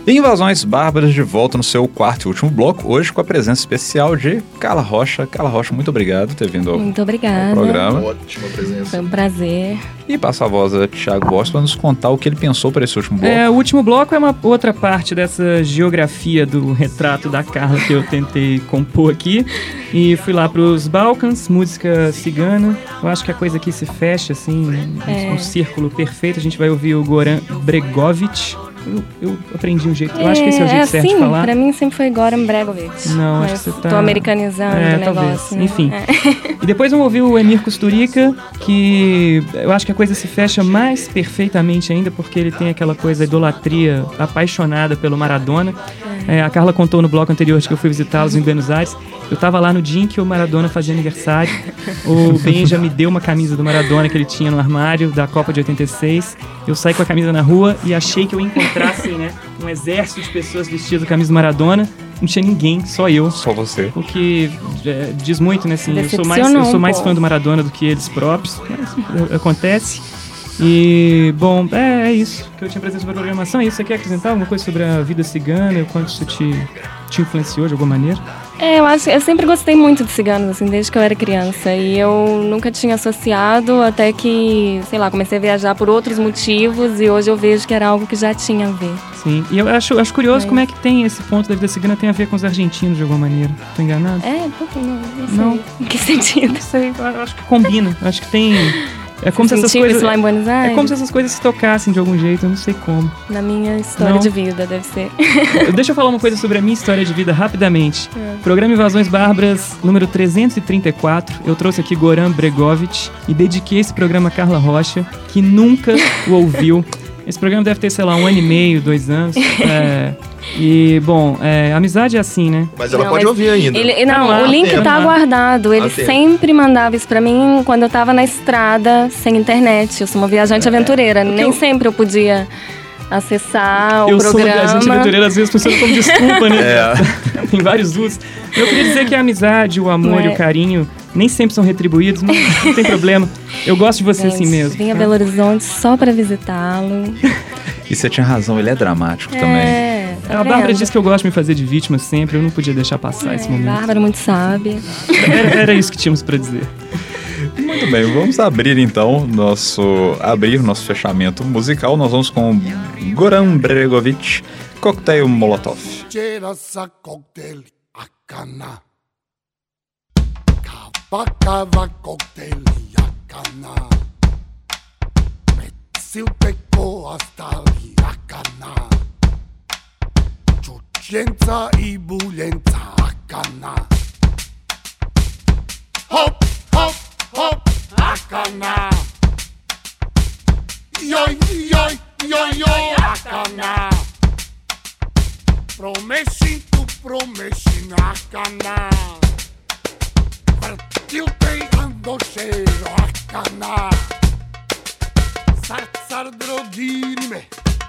Invasões Bárbaras de volta no seu quarto e último bloco, hoje com a presença especial de Carla Rocha. Carla Rocha, muito obrigado por ter vindo ao programa. Ótima presença. Foi um prazer. E passa a voz a Thiago Borges para nos contar o que ele pensou para esse último bloco. O último bloco é uma outra parte dessa geografia do retrato da Carla que eu tentei compor aqui. E fui lá para os Balcãs, música cigana. Eu acho que a coisa aqui se fecha, assim, um círculo perfeito. A gente vai ouvir o Goran Bregović. Eu aprendi um jeito. Eu acho que esse é o jeito certo de falar. Pra mim sempre foi Goran Bregović. Não, acho que você tá... Tô americanizando o negócio. Talvez. Né? Enfim. E depois vamos ouvir o Emir Kusturica, que eu acho que a coisa se fecha mais perfeitamente ainda, porque ele tem aquela coisa, idolatria apaixonada pelo Maradona. A Carla contou no bloco anterior de que eu fui visitá-los em Buenos Aires. Eu tava lá no dia em que o Maradona fazia aniversário. O Benja me deu uma camisa do Maradona que ele tinha no armário da Copa de 86. Eu saí com a camisa na rua e achei que eu encontrasse, né, um exército de pessoas vestidas com a camisa do Maradona. Não tinha ninguém, só eu. Só você. O que diz muito, né, assim, eu sou mais fã do Maradona do que eles próprios. Mas acontece. E, bom, é isso que eu tinha presença sobre a programação. E você quer acrescentar alguma coisa sobre a vida cigana e o quanto isso te influenciou de alguma maneira? Eu sempre gostei muito de ciganos, assim, desde que eu era criança. E eu nunca tinha associado, até que, sei lá, comecei a viajar por outros motivos. E hoje eu vejo que era algo que já tinha a ver. Sim, e eu acho curioso como é que tem esse ponto da vida cigana, tem a ver com os argentinos de alguma maneira. Tô enganado? Por que não? Não. Em que sentido? Não sei, eu acho que combina. Acho que tem... É como se essas coisas lá em Buenos Aires? É como se essas coisas se tocassem de algum jeito, eu não sei como. Na minha história de vida, deve ser. Deixa eu falar uma coisa sobre a minha história de vida rapidamente. Programa Invasões Bárbaras, número 334. Eu trouxe aqui Goran Bregović e dediquei esse programa a Carla Rocha, que nunca o ouviu. Esse programa deve ter, sei lá, 1 ano e meio, 2 anos. E, bom, amizade é assim, né? Mas ela pode ouvir ainda. O link tá guardado. Ele sempre mandava isso pra mim quando eu tava na estrada, sem internet. Eu sou uma viajante aventureira. Nem sempre eu podia acessar o programa. Eu sou uma viajante aventureira, às vezes funciona como desculpa, né? Tem vários usos. Eu queria dizer que a amizade, o amor e o carinho nem sempre são retribuídos, mas não tem problema. Eu gosto de você assim mesmo. Vim a Belo Horizonte só pra visitá-lo. E você tinha razão, ele é dramático também. A Bárbara disse que eu gosto de me fazer de vítima sempre, eu não podia deixar passar esse momento. Bárbara muito sábia. Era isso que tínhamos pra dizer. Muito bem, vamos abrir então nosso fechamento musical. Nós vamos com Goran Bregović, Cocktail Molotov. Vakava kokteilijana, silteko astalijana, čučenca I buljenca akana. Hop, hop, hop, akana. Joj, joj, joj, joj, akana. Promešin tu promešin akana. Tiltej andošero akana. Sarcar drodirime,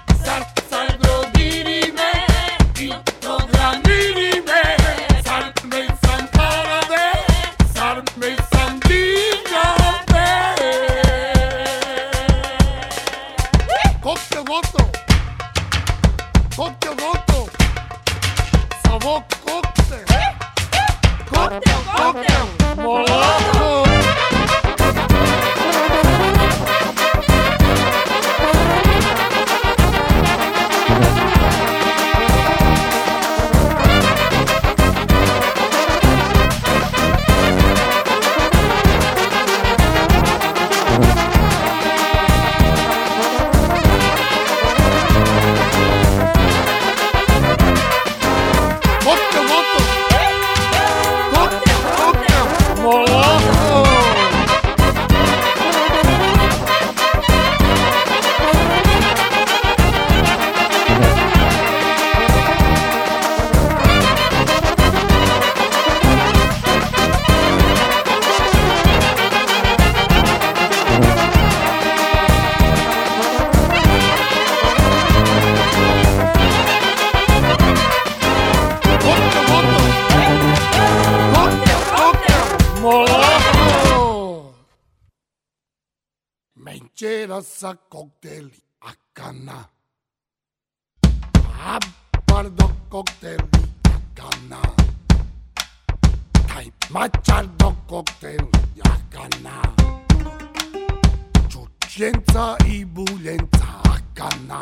I programirime. Sarme sam parade, sarme sam dinove. Koktel goto, savo koktel, koktel. Molotov! Menchera sa cocktail akana. Macciardo cocktail yakana. Kai Macciardo cocktail yakana. Ciuccienza I bulienza yakana.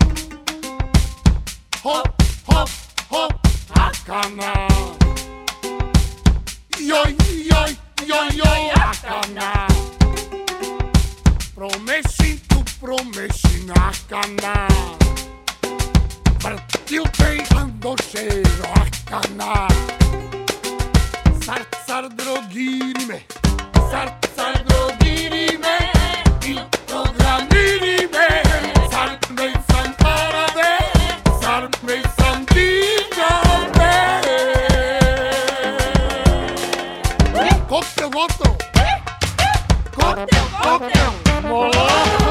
Hop, hop, hop, yakana. Yoi, yoi, yoi, yoi, yakana. Promessi tu promessi yakana. Partiu-te ando cheiro yakana. Sartsar drogirime, sartsar drogirime, il programmirime, sarmei santarade, sarmei santiname. Cocktail, cocktail, cocktail, cocktail, molotto.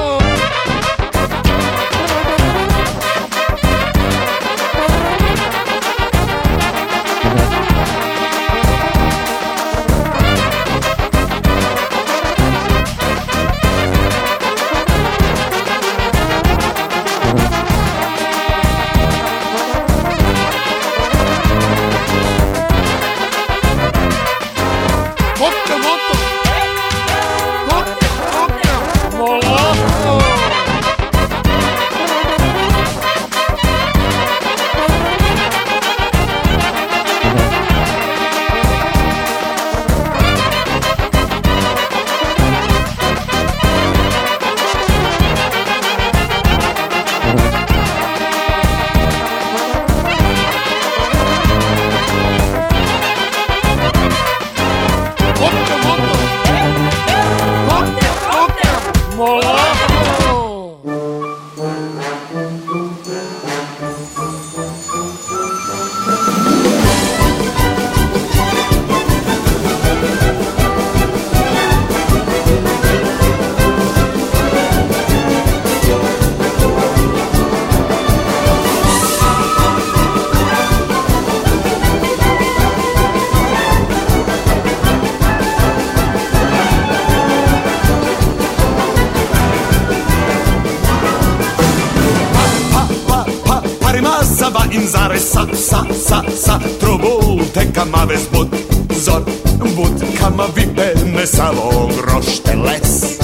Zare sa Trovo te kama ves bud Zor bud kama vipe Ne samo grošte les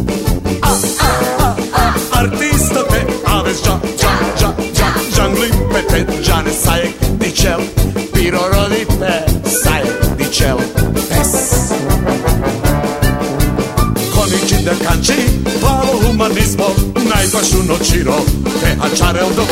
Artisto te aves Jangli pete Jane sajek dičel Piro rodipe sajek dičel Tes Koniči da kanči Plavo humanizmo Najbašu noćiro Te hačarel do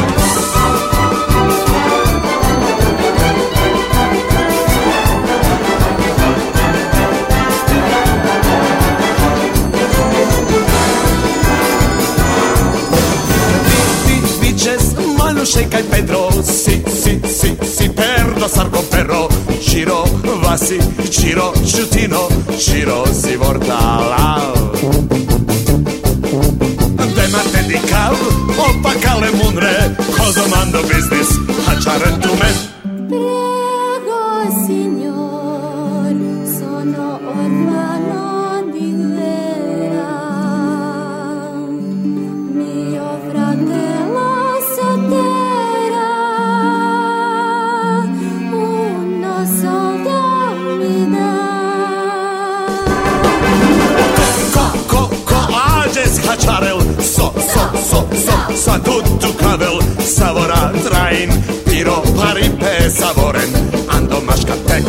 Manušej kaj Pedro, si perdo sarko perro, Ciro, Vasi, Ciro, Ciutino, Ciro, si vortala. Demate di cal, opa cale munre, cosa mando business, hačare tu men. Prego, signor, sono orfano di vera, mio fratello sotterra, uno soldo mi dà. Ađes hačarel, sa tutu kavel, savora train, piro paripe savoren, ando maška tek.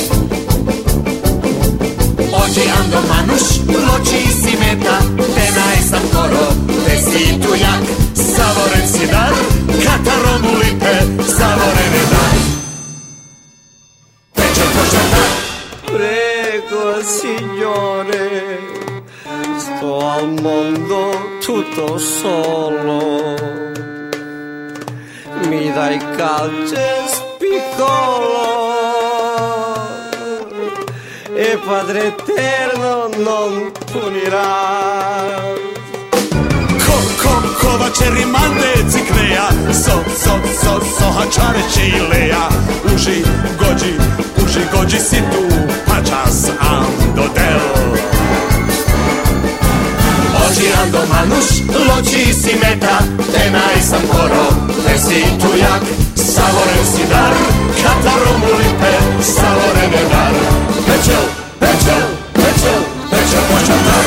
Ođi ando manuš, loči si meta, te najsam koro, te si tu jak, savoren si dar, katarom lipe, savoren je dar. Večer pošta Prego, signore, sto al mondo tutto solo. Mi dai calces piccolo e Padre Eterno non punirà. Kova će rimande cikneja, so hačare će ileja. Uži gođi si tu, pačas ando del. Ođi ando manuš, loči si meta, te najsam koro, te si tu jak. Savorensi dar, Kataromolipe, Savorene dar. Pečel, pečel, pečel, pečel, počatar.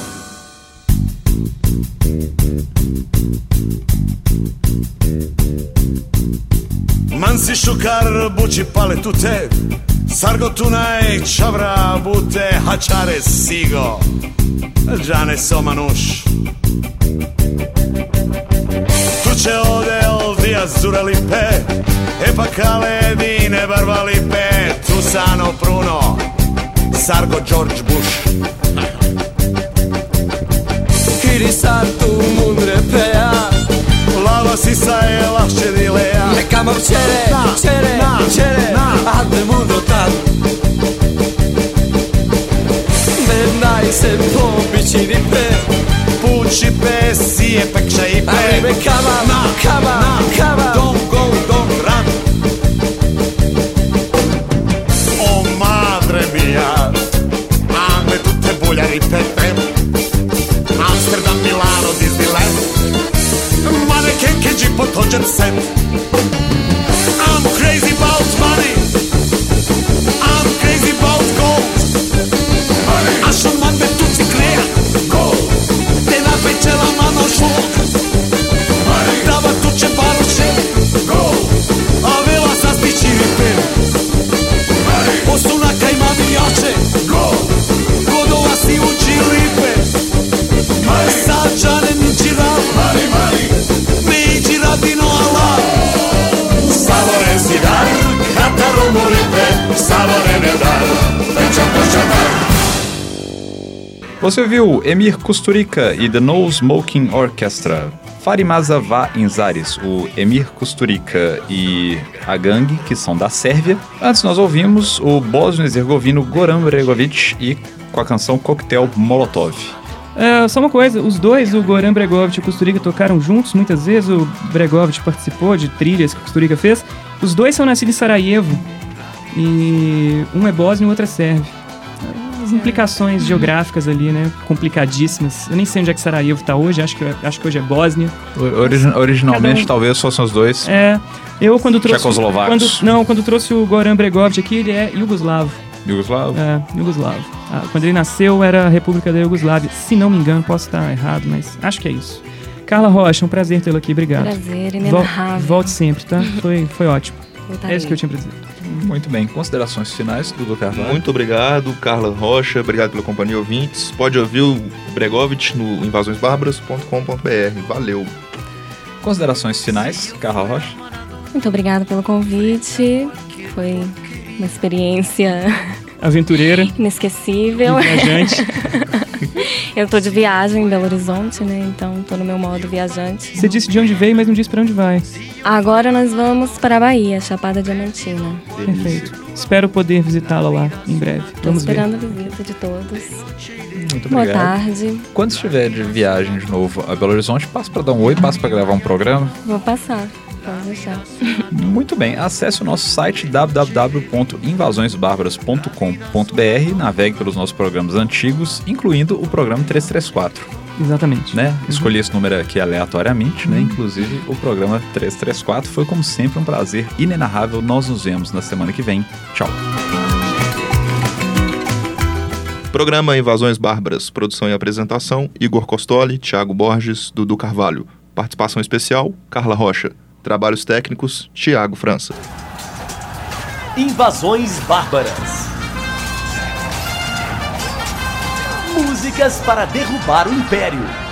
Mansi šukar buči pale tute, sargo tunaj čavra bute hačare sigo, džane somanuš. Tuče ode ovdija zuralipe, epa kale dine barvalipe, Tusano pruno, sargo George Bush. Kiri sartu mundre pea, Lava sisa je lahče dileja. nekamo čere, ade mundo tad. Ne daj se pobići ni pe, Puči pe, sije pekša i pe. ajme kava, Don't go, don't run. O madre mia, ame tutte buljari pepe. Amsterdam, Milano, Disneyland. Manekenke, džipo, to jet set. I'm crazy about money. I'm crazy about gold. A što mande tu cikleja. Te na pečela mano švog. Dava tuče baruše. A vela sa stičiri pen. Postunaka ima vijače. Godova si uči lipe. Sađane niči rad. Neđi radino Allah. Savorensi dar, Kataromolipe, Savorene dar. Pečel, počatar. Você ouviu Emir Kusturica e The No Smoking Orchestra, Farimasa Va Inzaris, o Emir Kusturica e a gangue, que são da Sérvia. Antes nós ouvimos o bósnio-herzegovino Goran Bregović e com a canção Coquetel Molotov. Só uma coisa, os dois, o Goran Bregović e o Kusturica, tocaram juntos muitas vezes. O Bregović participou de trilhas que o Kusturica fez. Os dois são nascidos em Sarajevo e um é bósnio e o outro é sérvio. As implicações geográficas ali, né, complicadíssimas. Eu nem sei onde é que Sarajevo tá hoje, acho que hoje é Bósnia. Originalmente talvez fossem os dois. Eu quando trouxe... Tchecoslovacos. Quando trouxe o Goran Bregović aqui, ele é iugoslavo. Iugoslavo? Iugoslavo. Quando ele nasceu, era a República da Iugoslávia. Se não me engano, posso estar errado, mas acho que é isso. Carla Rocha, um prazer tê-lo aqui, obrigado. Prazer, inenarrável. Volte sempre, tá? Foi ótimo. Voltarei. É isso que eu tinha pra dizer. Muito bem, considerações finais, Dudu Carvalho. Muito obrigado, Carla Rocha, obrigado pela companhia, ouvintes. Pode ouvir o Bregović no invasõesbarbaras.com.br. Valeu. Considerações finais, Carla Rocha. Muito obrigada pelo convite. Foi uma experiência Aventureira. inesquecível. Viajante. Eu tô de viagem em Belo Horizonte, né? Então tô no meu modo viajante. Você disse de onde veio, mas não disse pra onde vai. Agora nós vamos para a Bahia, Chapada Diamantina. Perfeito. Espero poder visitá-la lá em breve. Tô Vamos ver. esperando a visita de todos. Muito Boa obrigado. tarde. Quando estiver de viagem de novo a Belo Horizonte, passa para dar um oi, passa para gravar um programa. Vou passar. Pode deixar. Muito bem, acesse o nosso site www.invasõesbarbaras.com.br, navegue pelos nossos programas antigos, incluindo o programa 334, Exatamente. né? Escolhi esse número aqui aleatoriamente, né? Inclusive o programa 334 foi, como sempre, um prazer inenarrável. Nós nos vemos na semana que vem. Tchau. Programa Invasões Bárbaras, produção e apresentação, Igor Costoli, Thiago Borges, Dudu Carvalho. Participação especial, Carla Rocha. Trabalhos técnicos, Thiago França. Invasões Bárbaras. Músicas para derrubar o Império.